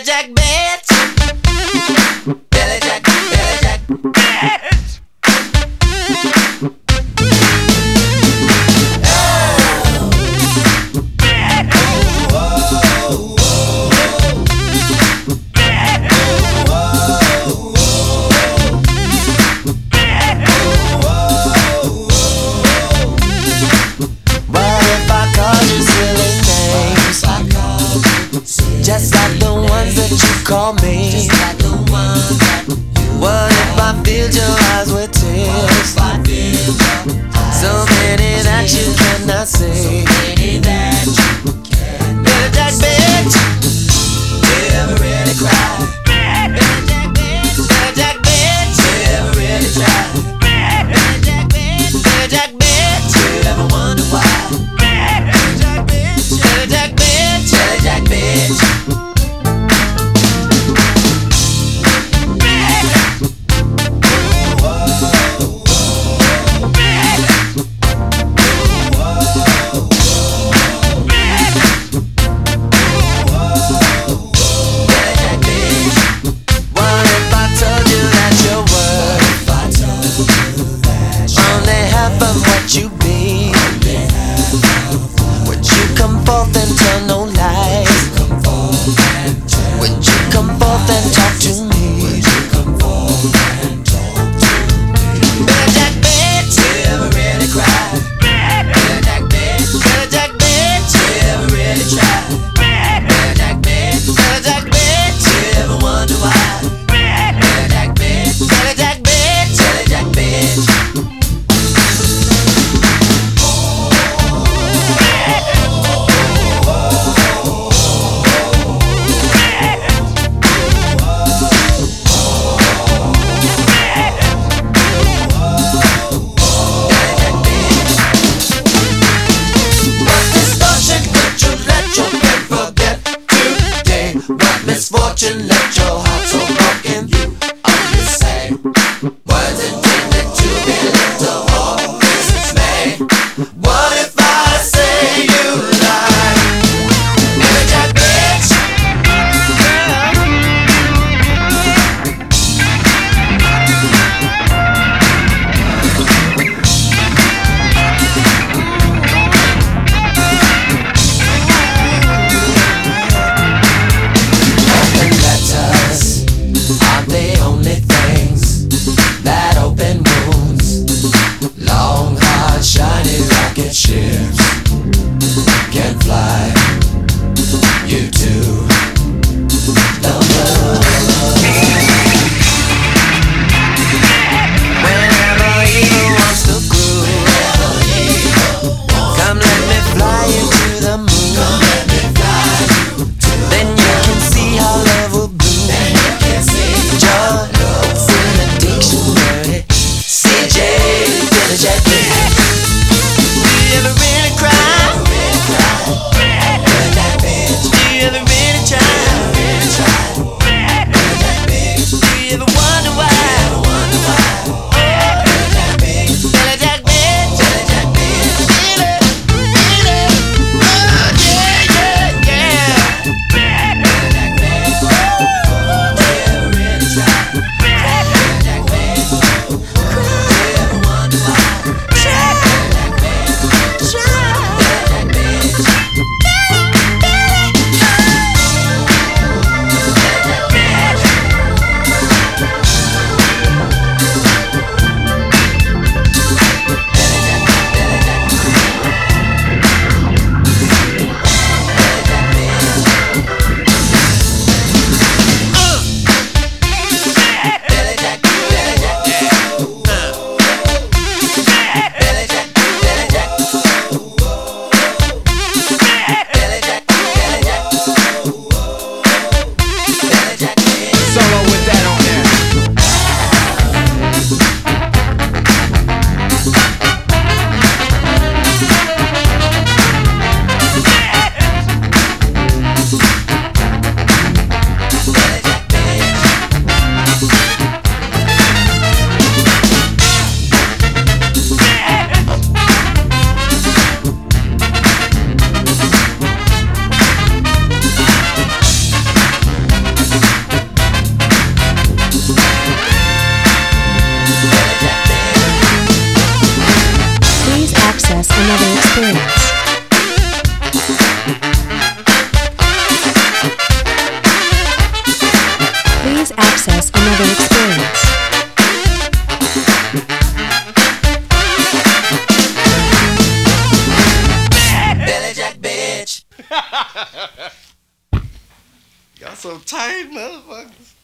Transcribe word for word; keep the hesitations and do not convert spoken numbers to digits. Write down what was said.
Jack bitch. Billy Jack, Billy Jack bitch. Just like the ones that you call me. Just like the ones that you. What if I filled your eyes with tears? So many that you cannot see. So many that you cannot. Billy Jack bitch. Do you ever really cry? Billy Jack bitch. Billy Jack bitch. Do you ever really try? Billy Jack bitch. Billy Jack bitch. Do you ever wonder why? Billy Jack bitch. Billy Jack bitch. Billy Jack bitch. You be, would you come forth and tell no lies? Would you come forth and talk to me? Billy Jack bitch, do you ever really cry? Billy Jack bitch, Billy Jack bitch, do you ever really try? Billy Jack bitch, Billy Jack bitch, do you ever wonder why? Billy Jack bitch, Billy Jack bitch, Billy Jack bitch. Misfortune left your heart so broken. You only say words intended to belittle or dismay. What if I say you lie? Billy Jack bitch. access another experience. Please access another experience. Billy Jack bitch. Y'all so tight, motherfuckers.